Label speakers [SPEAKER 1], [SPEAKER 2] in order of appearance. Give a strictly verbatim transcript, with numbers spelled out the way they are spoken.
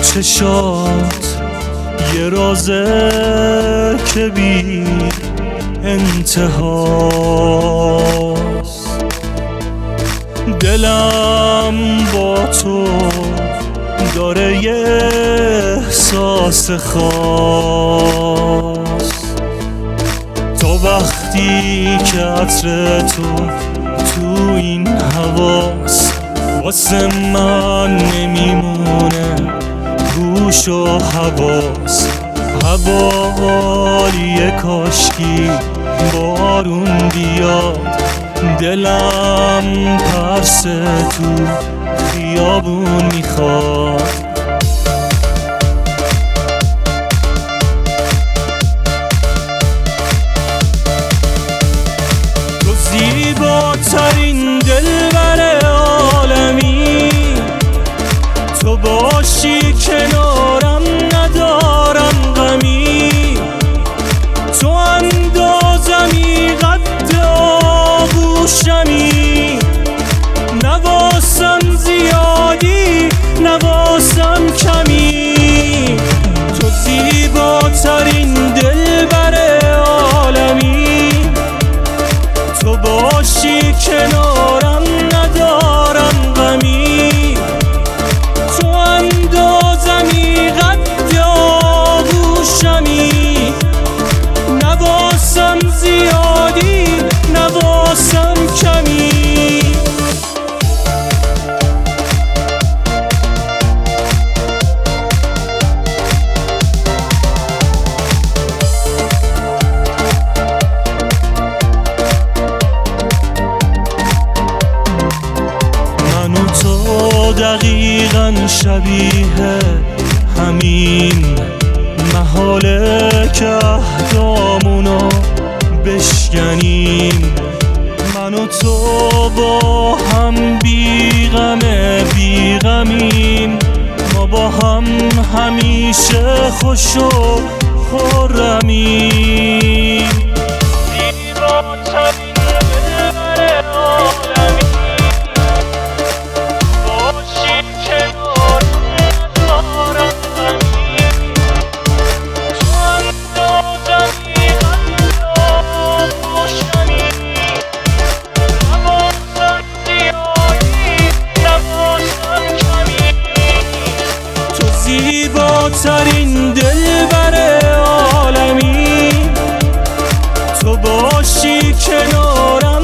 [SPEAKER 1] چشات یه رازه که بی انتهاست، دلم با تو داره یه احساس خاص. تا وقتی که عطر تو تو این حواس واسه من نمیمونه گوش و حواس، حوالیه کاشکی بارون بیاد، دلم پرس تو خیابون میخواد. تو زیباترین دلبر عالمی، تو باشی کنارم ندارم غمی، تو اندازمی قد آغوشمی، نواسم زیادی نواسم کمی. تو زیباترین دلبر عالمی، تو باشی کنارم ندارم غمی، تو اندازمی قد آغوشمی، نواسم زیادی نواسم کمی. دقیقاً شبیه همین محاله که اهدامونو بشکنیم، من و تو با هم بیغمه بیغمیم، ما با هم همیشه خوش و خرمیم. زیباترین دلبر عالمی، زیباترین دلبر عالمی، تو باشی کنارم